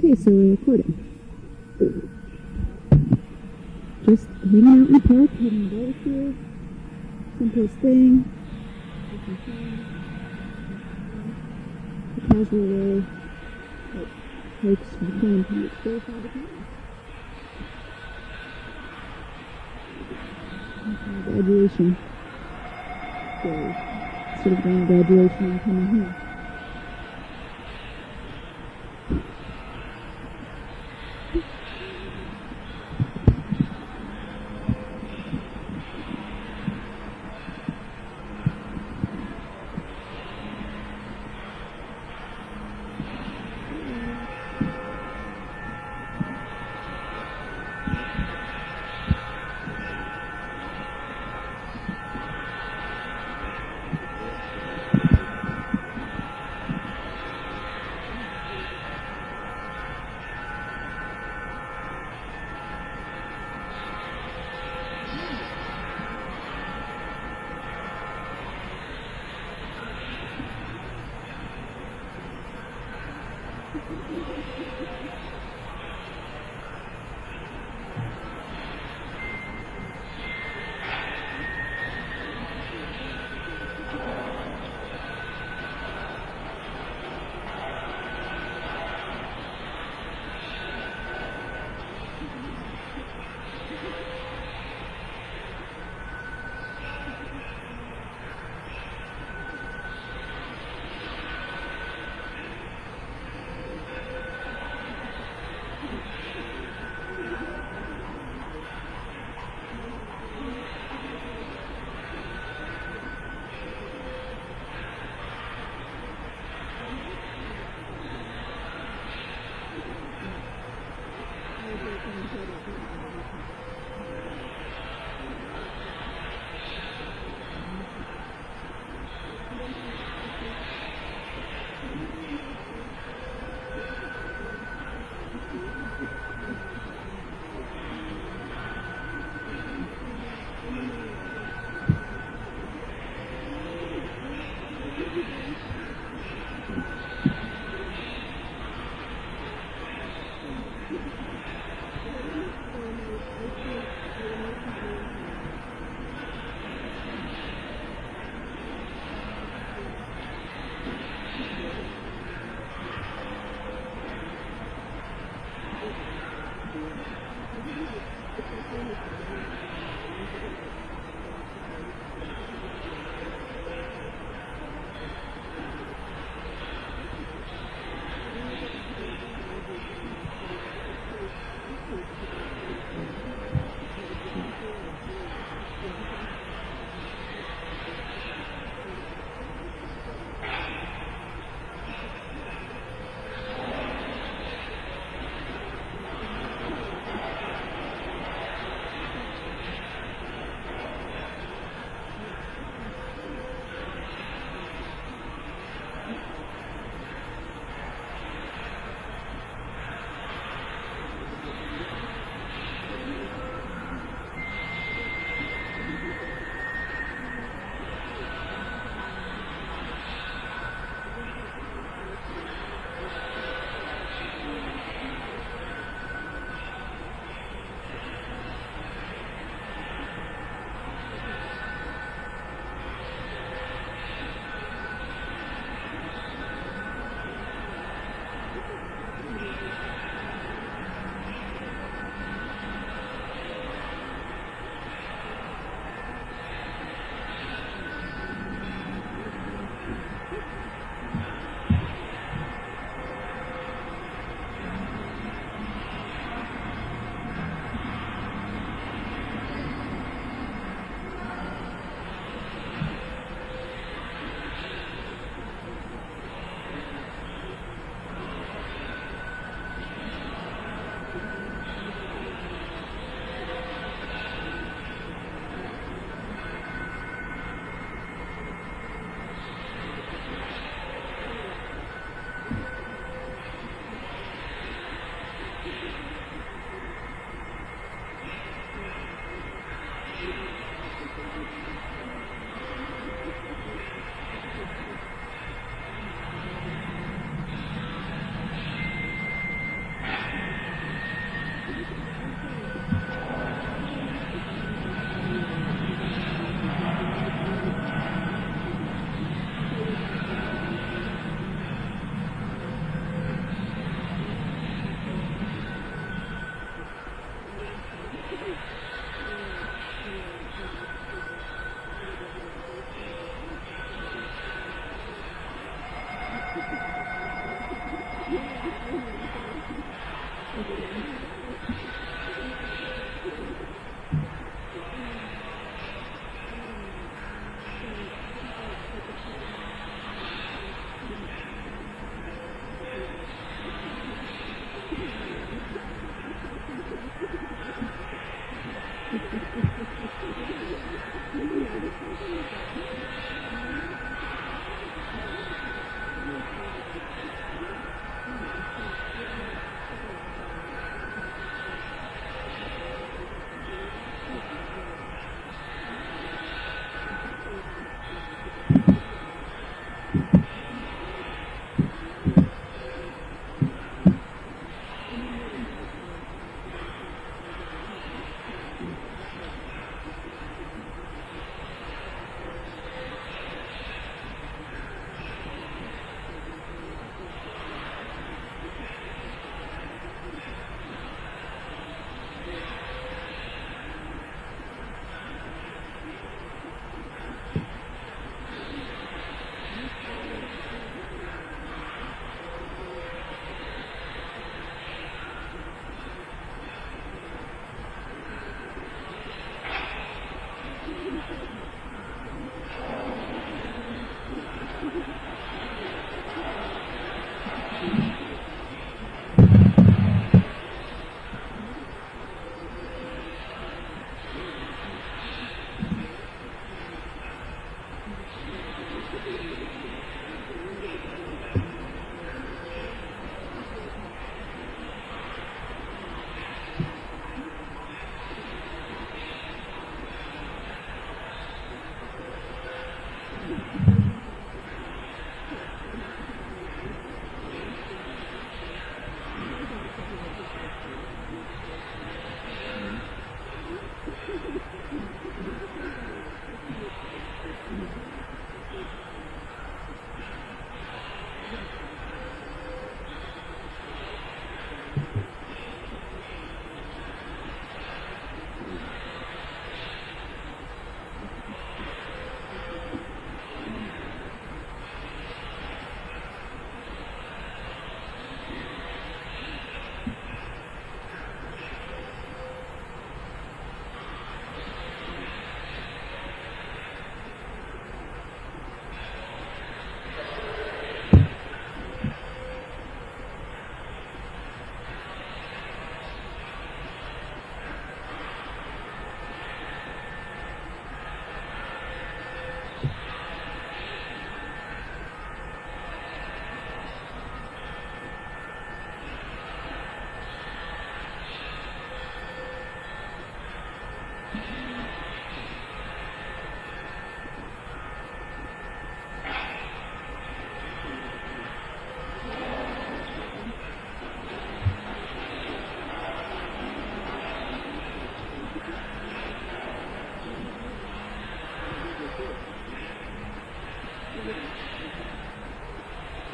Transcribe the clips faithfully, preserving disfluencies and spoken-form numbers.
Okay, so we're recording. Just hanging out in the park, having a barbecue. Simplest thing. A casual way that hikes become kind of explosive all the time. Graduation. So, instead of going to graduation, I'm coming here.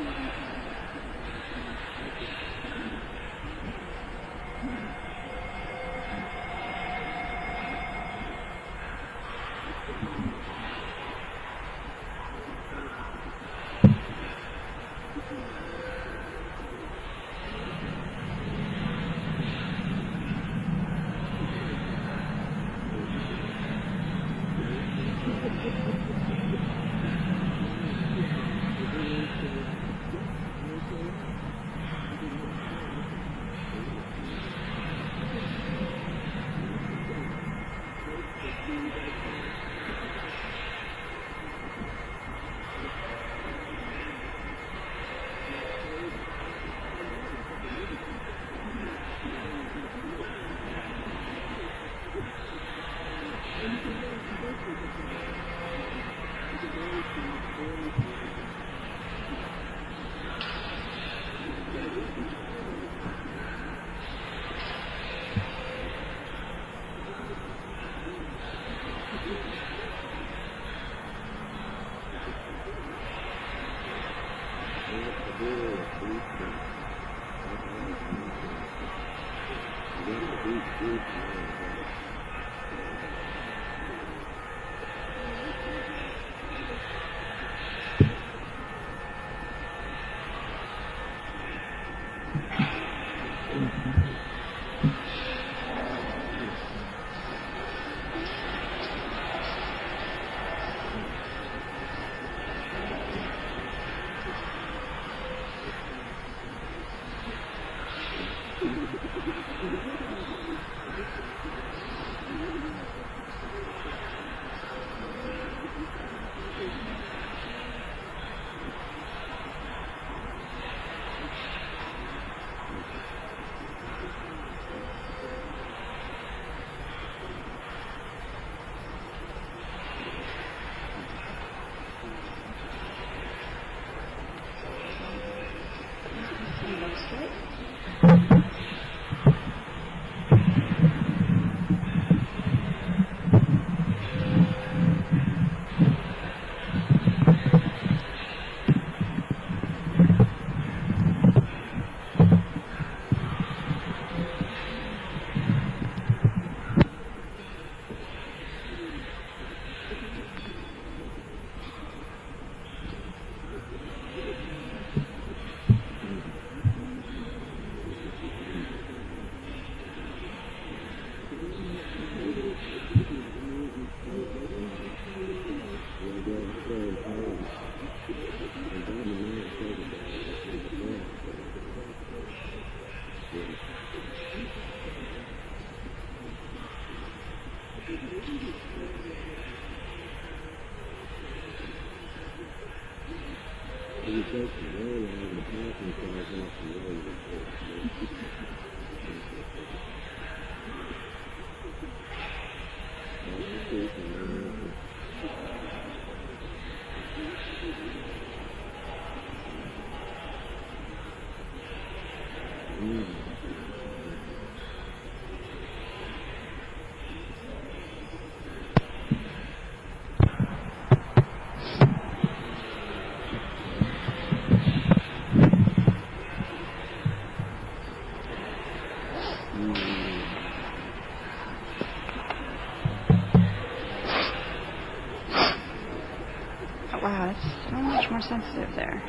Wow, it's so much more sensitive there.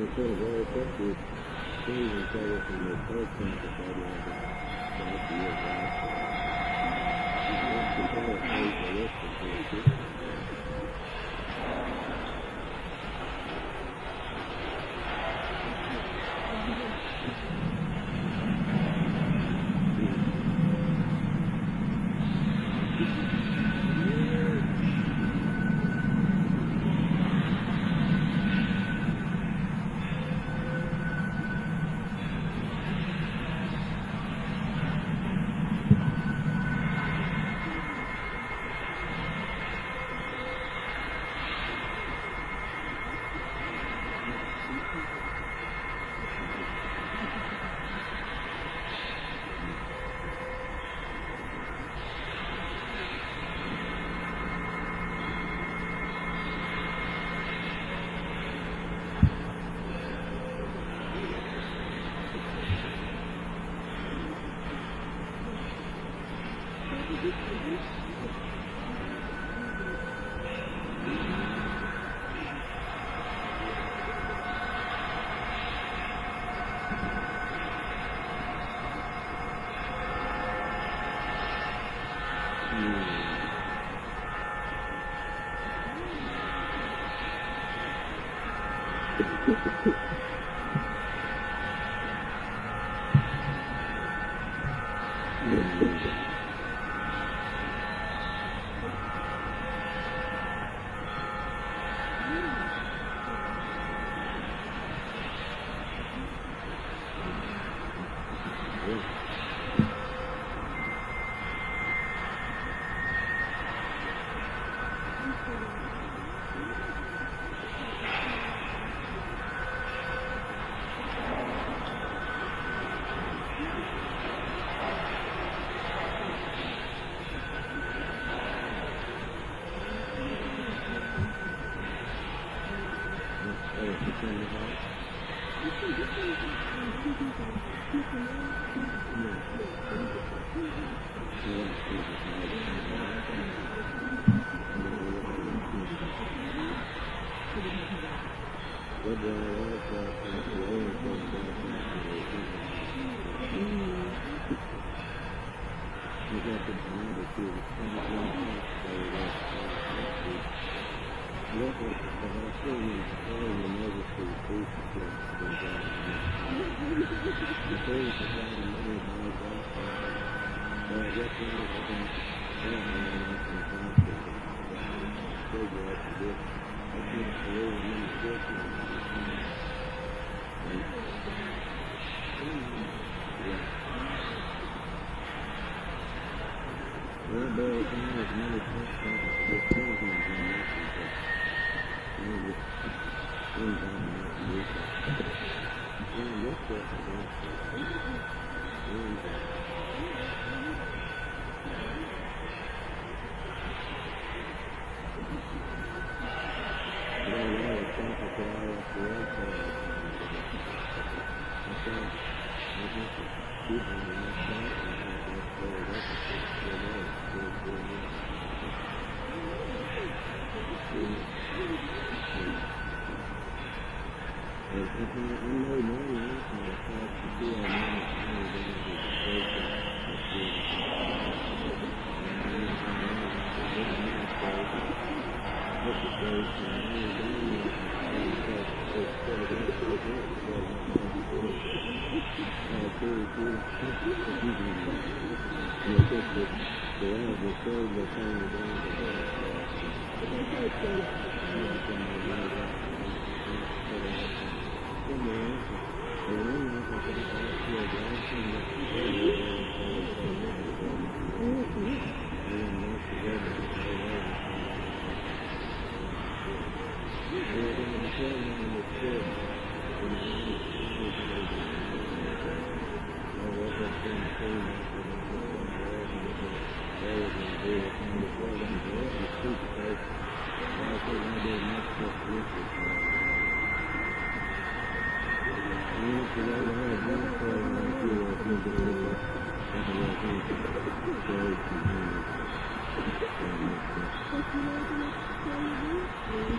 Thank you.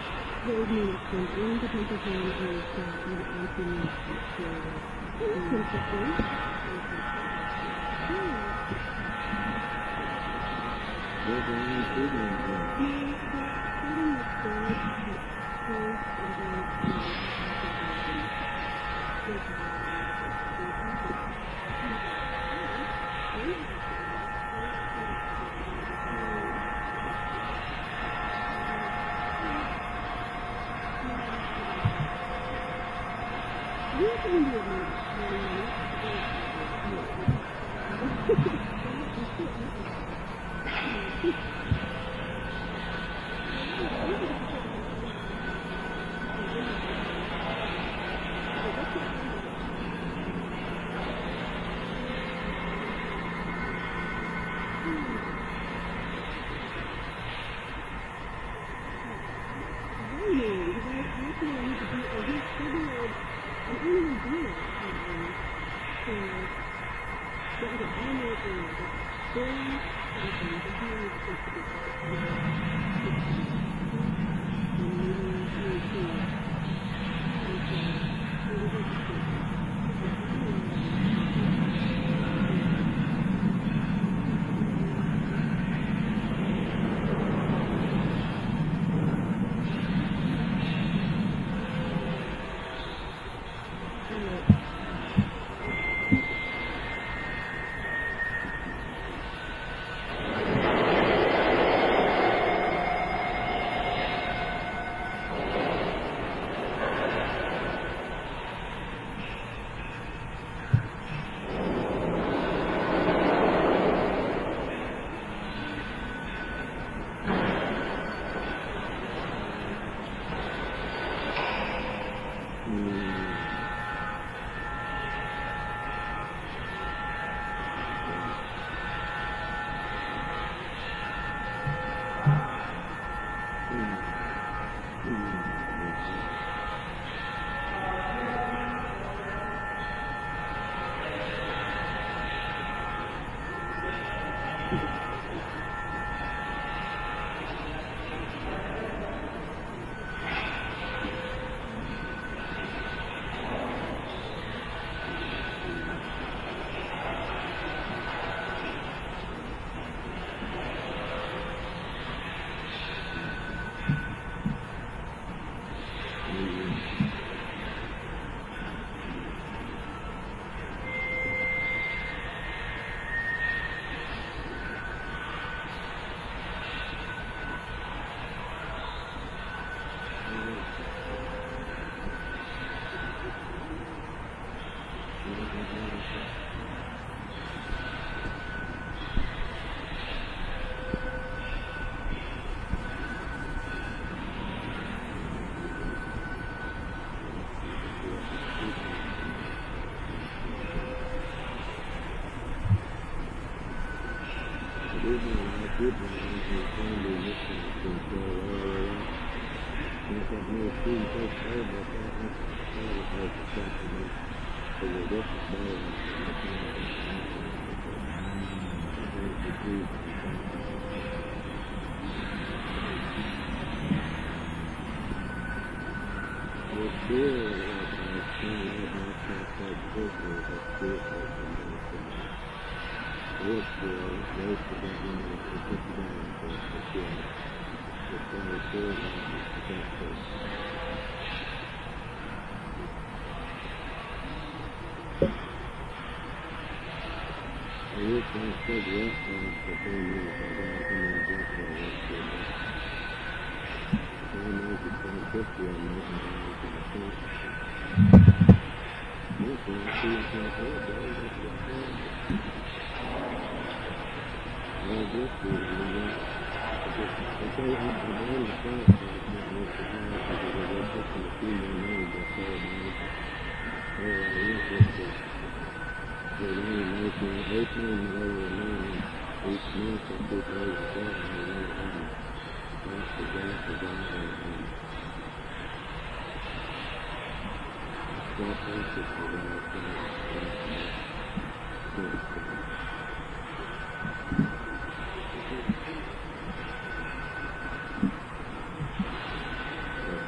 Those minutes from one potential plan is uh, an anti-minutes to interesting. There's a new treatment here. Starting with good, first and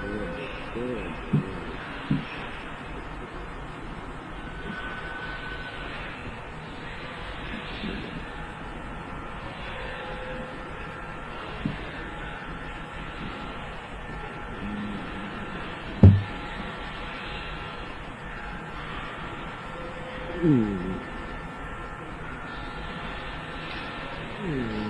Mm. Mm.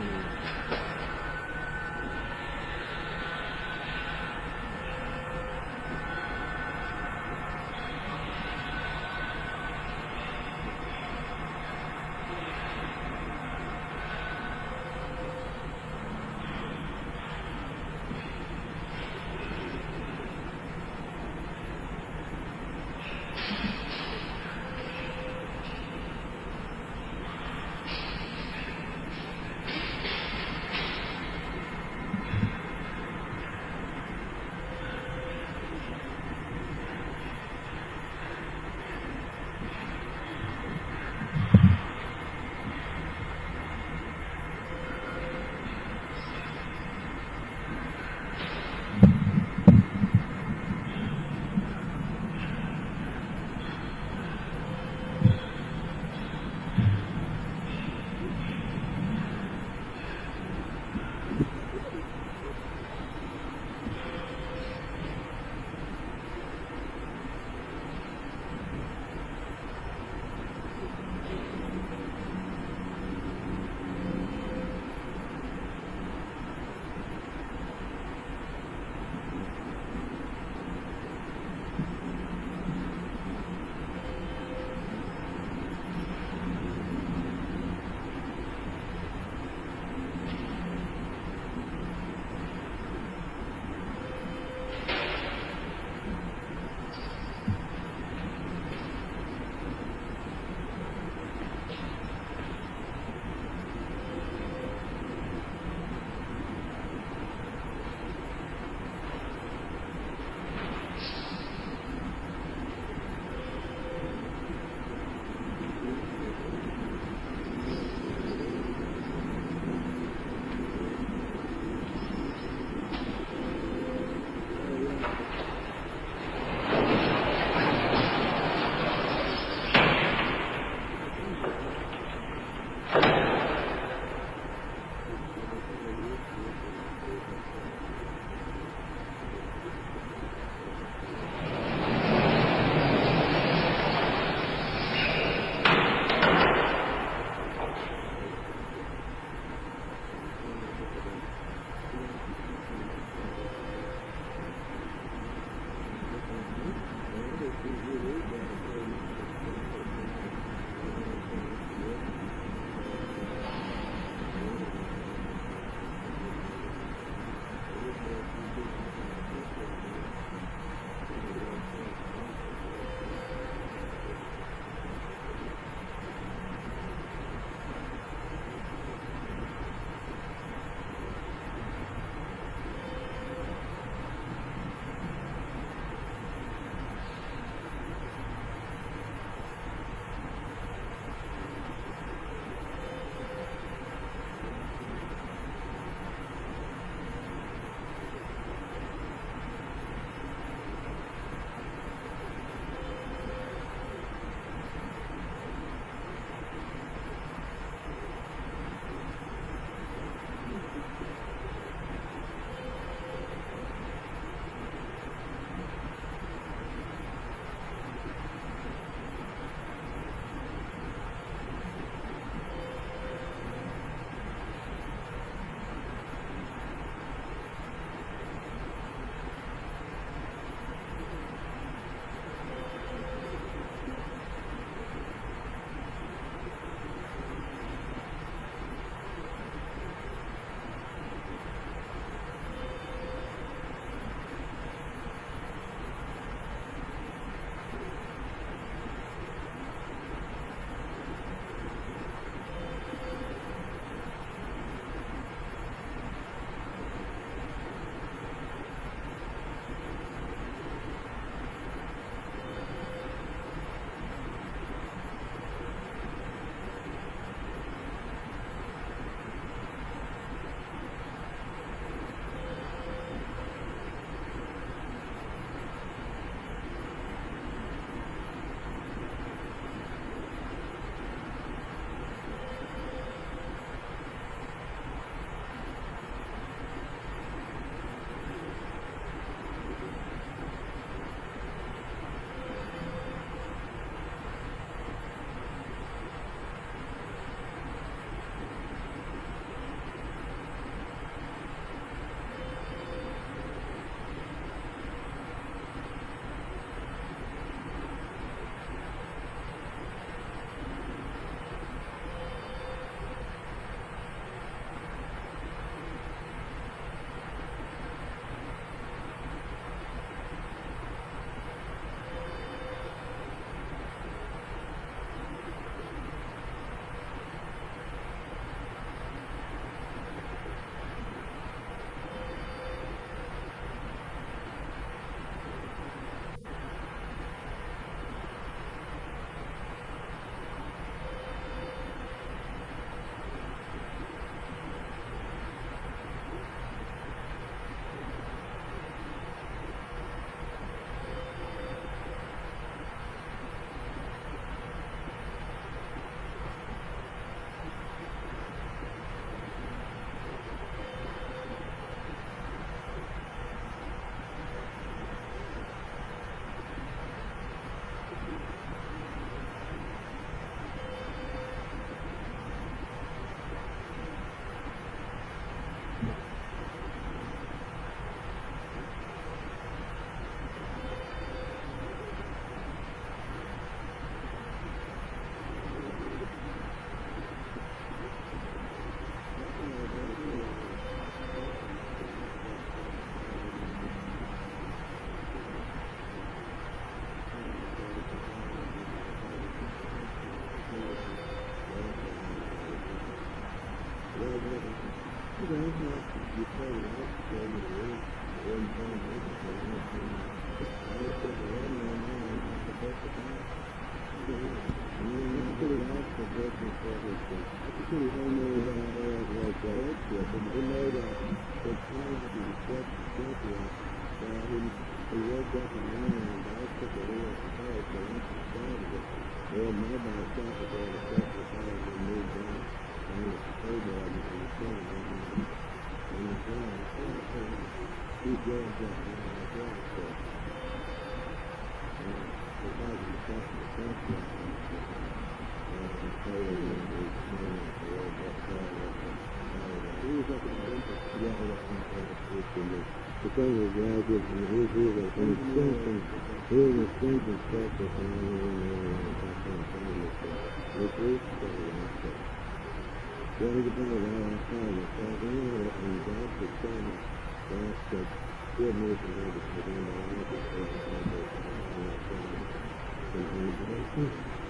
The thing is, yeah, I give you his here, but when it's thinking, here in the thinking stuff, that's an hour in there, and it's not going to find it, so it's rich, so it's so. Yeah, we can put it all outside, it's all in there, and that's the thing, that's the good news and all this, but then I like it, so it's all good, and all that stuff, and all that stuff.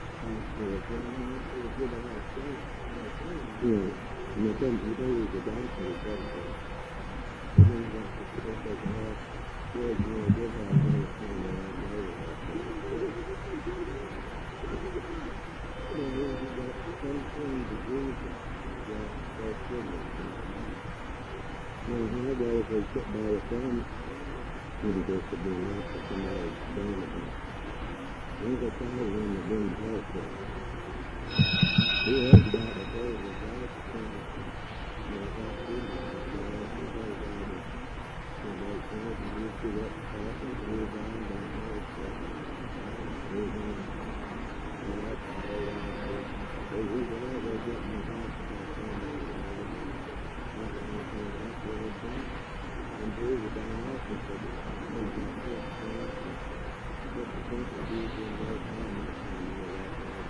Yeah, and the thing, the thing is, the doctor is everything. And then that's the stuff that can have good, you know, good health, and everything that I know about. So, yeah, you got something to do with it. Yeah, that's good. Now, nowadays, they sit by the phone, you know, just to be nice to somebody done with it. There's a time when the wind helps it. He has about the whole of the life of things, you know, how to do it. You know, he goes on and, you know, things and you see what happens, and he's on and down there, so, he's on, and that's all around there. So he's on, they're getting the house and they're coming, you know, not anything like that, really thing. And here's a down off, and so, you know, he's just saying, but the things that he's doing right now, and that's how you know that,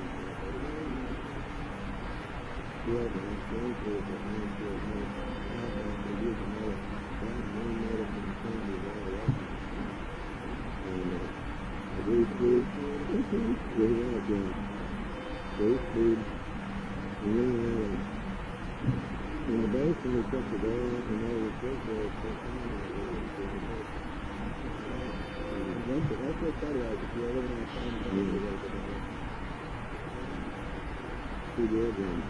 yeah, but I'm going to it, but I'm going to it more. I'm going to use another, that's one more from the thing you all up. And, uh, the great food, we have, uh, great food, and then, uh, in the basin, we took the door off and all the fish there, so it's on there, and that's it, that's what that was, if you're living on a farm, that's what it was about it. Two good ones.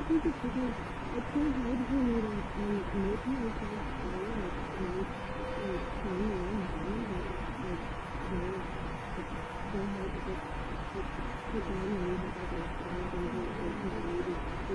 think it's because it's so hard for me to um, make myself feel like I'm like playing around with them, but like they're it's so hard to just like put down the music like a song and do it because I need to do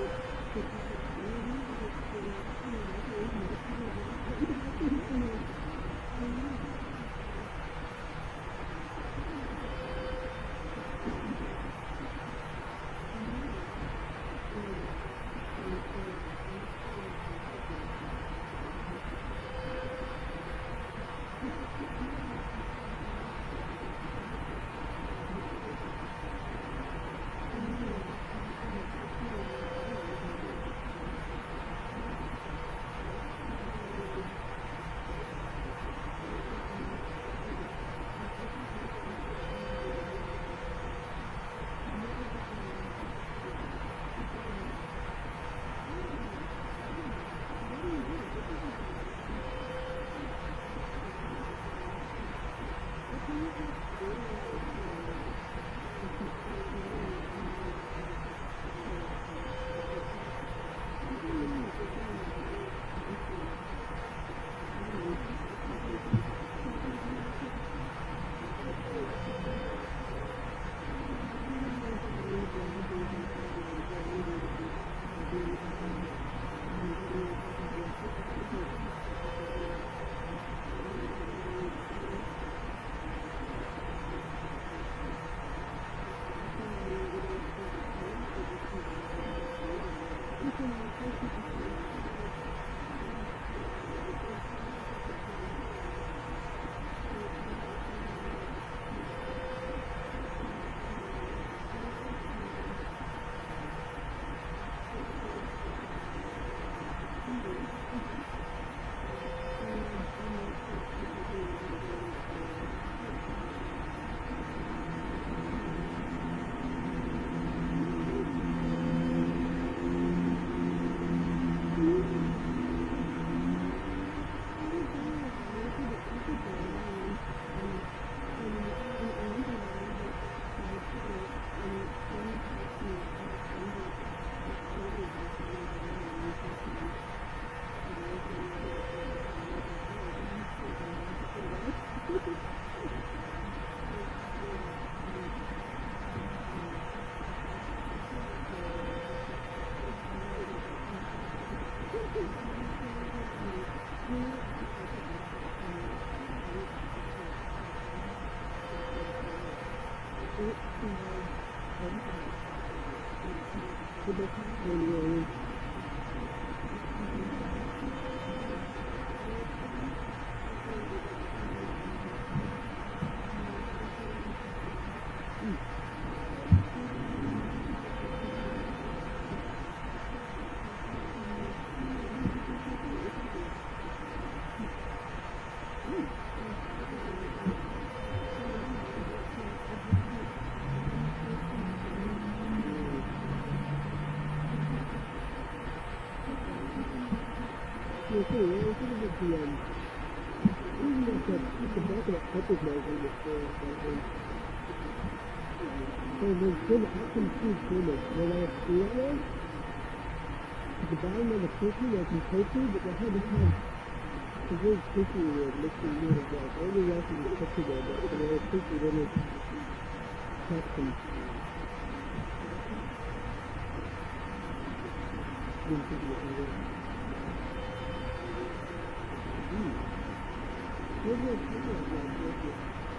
The bottom of the cookie, like in tofu, but they had to have the whole cookie with mixing meat as well. All the rest of the cookie there, but the whole cookie didn't have some didn't think it was good. Mmm. Maybe it's maybe it's like this.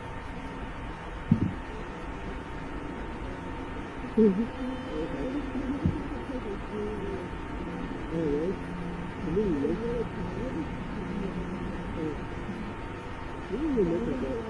Oh, right? Really, right? Oh. Really look at that.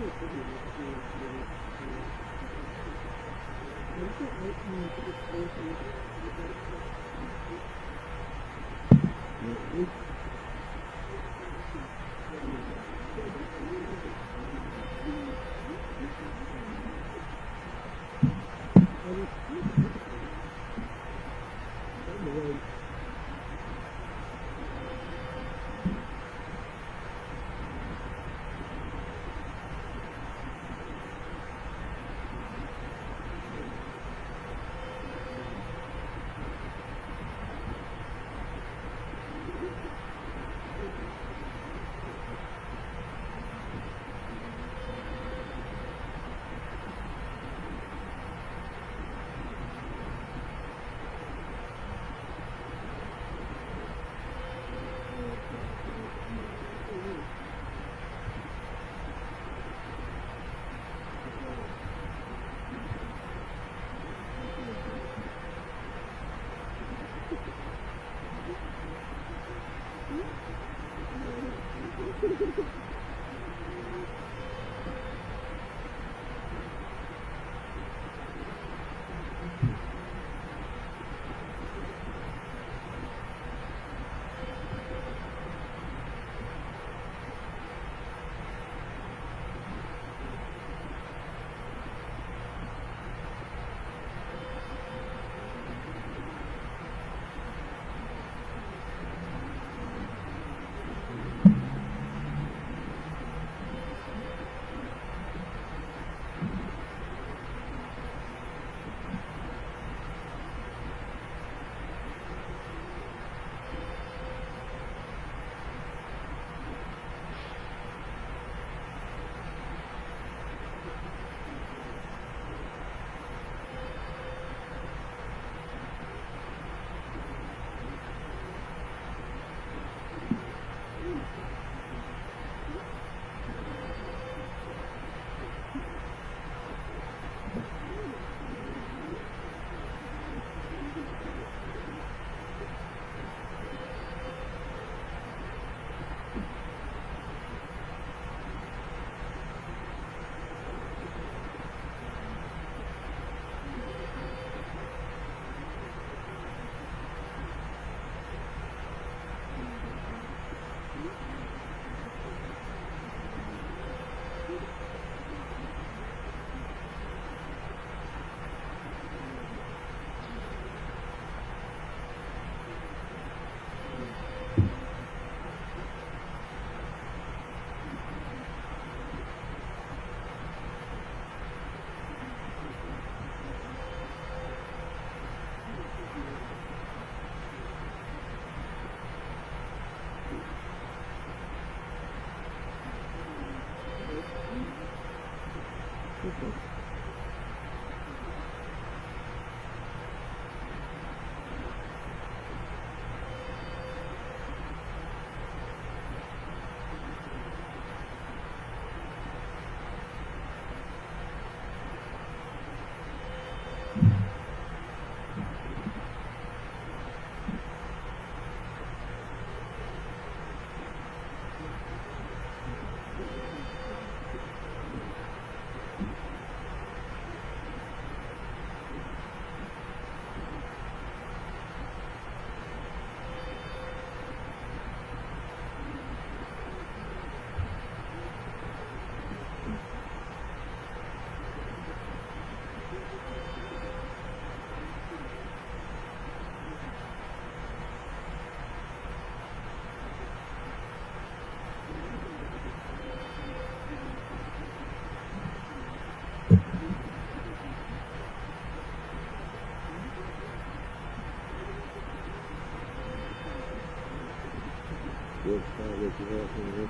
What spot was you walking with?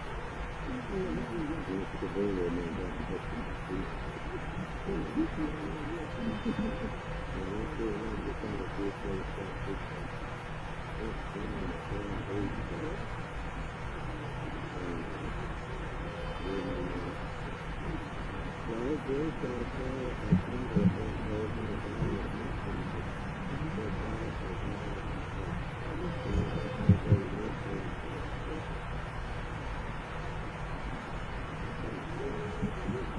You look at the window and then back up to the street. And I'm sure when you find a good place like this, it's been on the same page. So I did try to call it, I think that I told me that I was missing it. But I was like,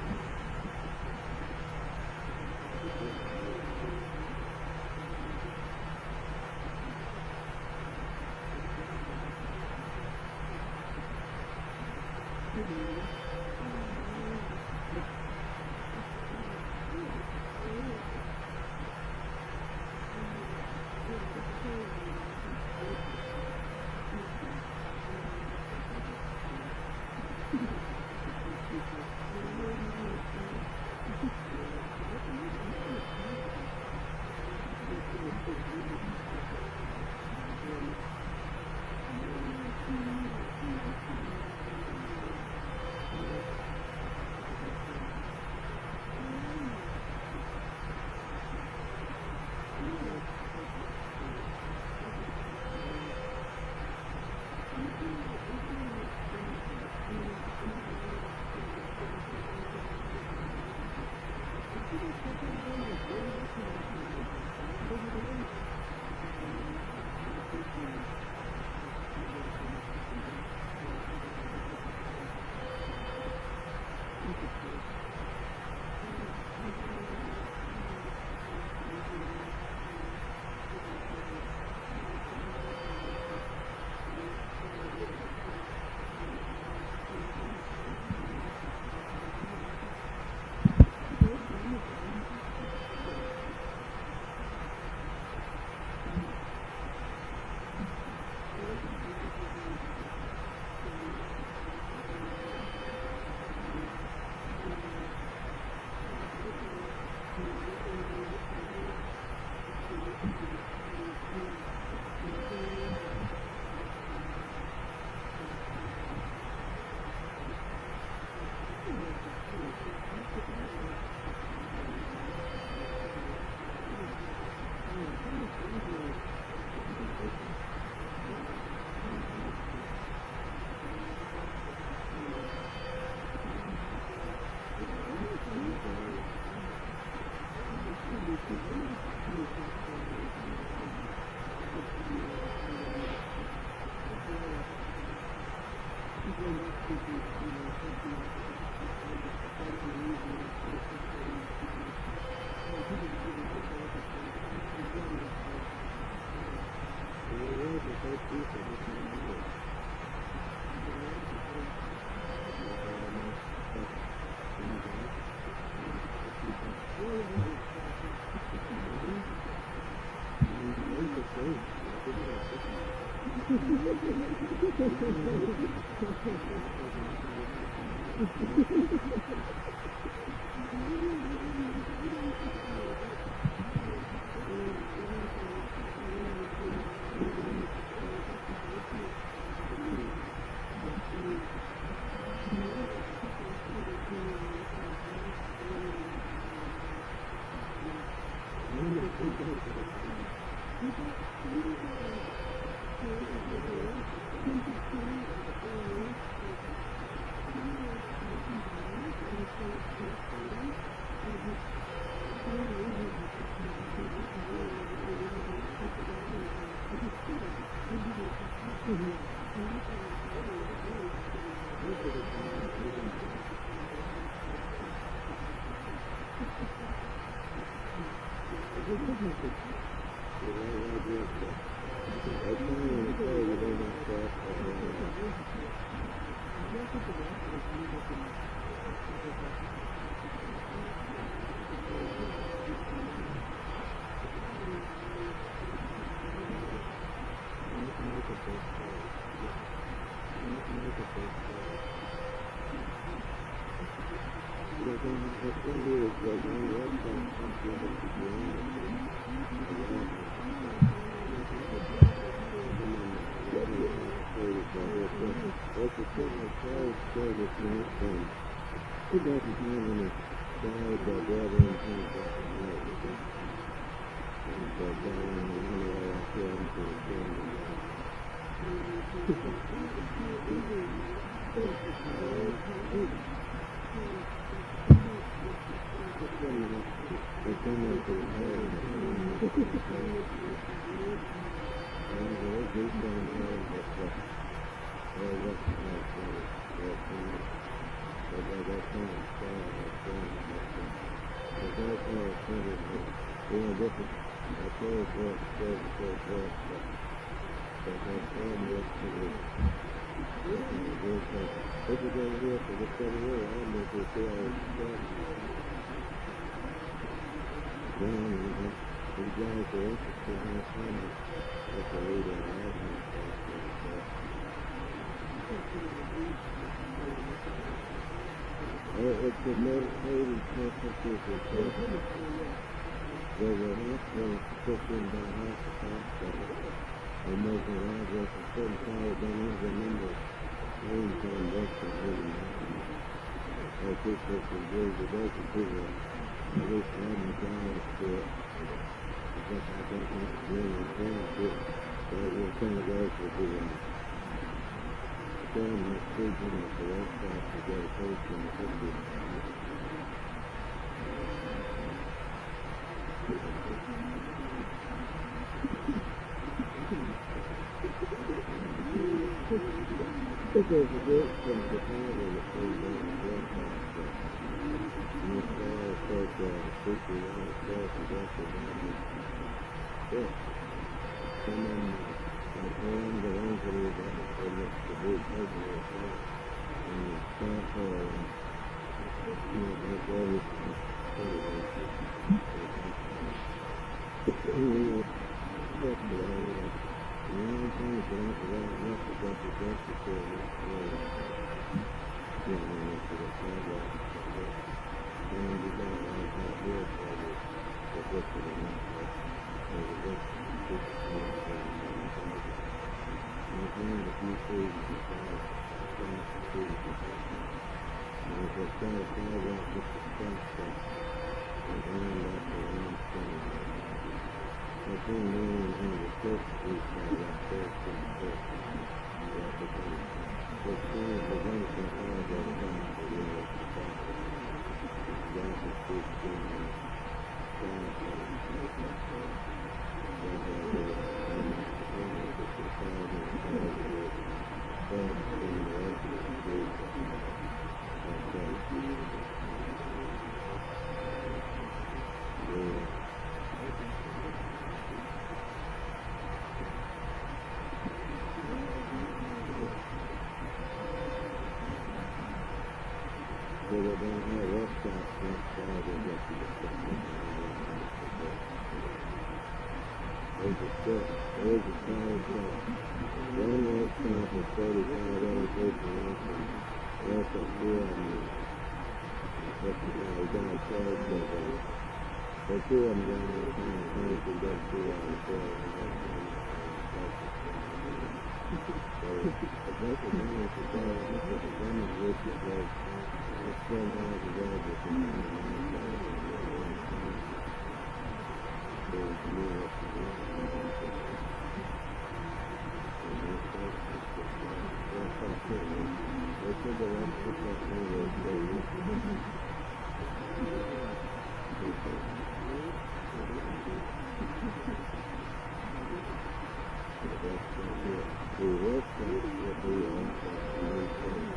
This is over here for this over here. I don't know if you see all this stuff. Down, you know, these guys are interested in this one. That's a read on that one. It's a meditative purposes of purpose. There were hospitals put in by hospitals. They make a lot of a certain power down in the number of rooms on Western Living. I think that's a very good open to the at least one of the guys to it. Because I don't want to bring in front of it. But we're kind of guys will do that. Again, that's speaking of the workshop for dedication to fifty. This is a good thing to have in the food and the workshop. And it's all such a fifty hour stuff and that's a lot. Yeah. Some of them are playing the ones that are about to look to do paper or stuff. And the staff are, you know, that's everything. We were talking about it. The only thing is that I forgot enough to go to justice for this world. You know, it's a sidewalk. And you got a lot of here for this. For this to the next one. So the next six months and I found a few trees and five plants and trees and stuff. And if I start a sidewalk with the stuff stuff, I wound up around twenty. I think no one had a first piece by that first and the first. That's the thing. But soon as the one can all go down to the other side. That's the first thing. That's the first thing. That's the So they don't have workshops outside of what you expect. There's a step, there's a solid step. One workshop is thirty-five other people working. That's a few of them. That's the guy who got a charge for that. But two of them got a kind of thing to get through on the floor. So, the best of them is to go, look at the women's group that was it's still not available to me. There's new up to this. That's not good. They said the rest of that thing was very we work for what we are.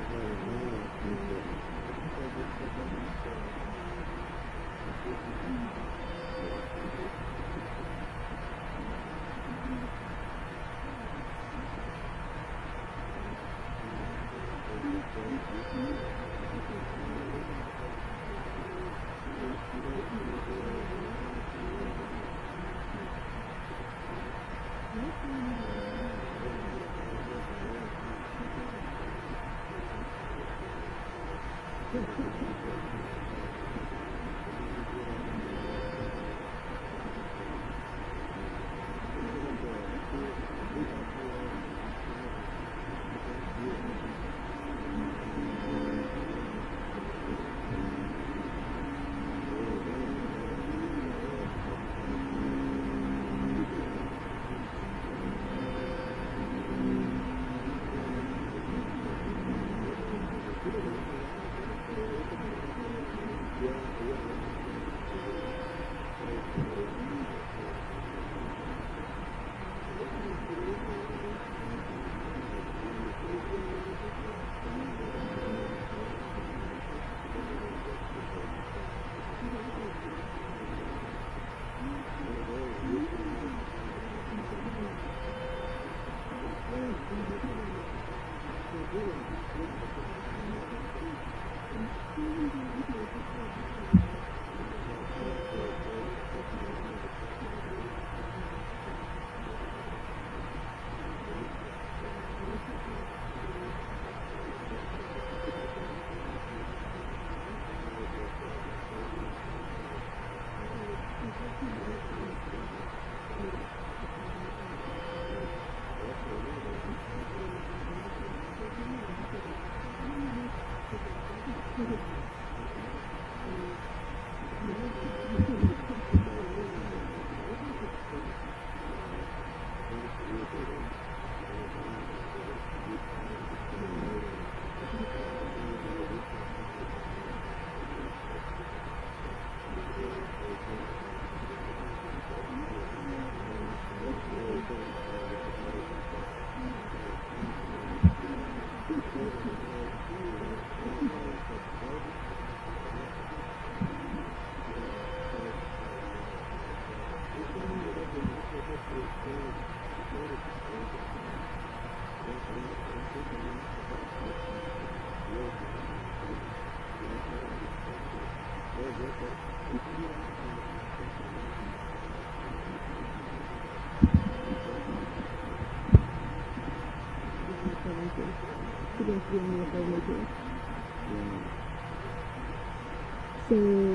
So,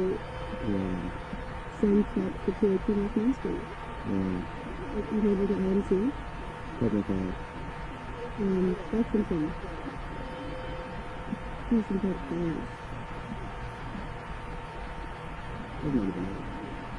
Yeah. some type security like Main Street. Yeah. Like you heard the I M C, Technical. um, Lexington. Houston Park Finance. I've never been out.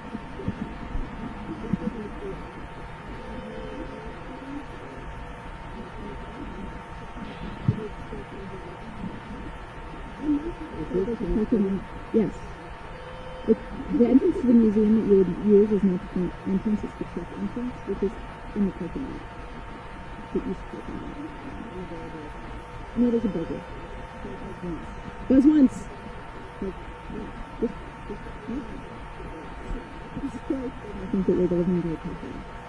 Parking lot. Yes. It, the entrance to the museum that you would use is not the front entrance, it's the truck entrance, which is in the parking lot. The east parking lot. No, there's a burger. Buzz once. Like, yeah, just, just, yeah. I think that you're delivering to a parking lot.